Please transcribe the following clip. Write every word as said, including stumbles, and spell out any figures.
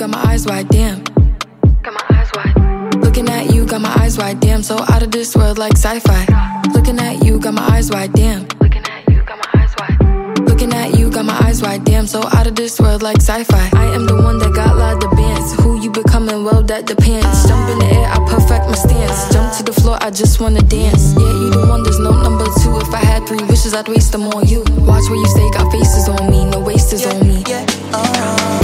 got my eyes wide, damn. Got my eyes wide. Looking at you, got my eyes wide, damn. So out of this world like sci-fi. Looking at you, got my eyes wide, damn. Looking at you, got my eyes wide. Looking at you, got my eyes wide, damn. So out of this world like sci-fi. I am the one that got lot of bands. Who you becoming, well that depends. Jump in the air, I perfect my stance. Jump to the floor, I just wanna dance. Yeah, you the one, there's no number two. If I had three wishes, I'd waste them on you. Watch where you stay, got faces on me, no wasters on me. Yeah, oh.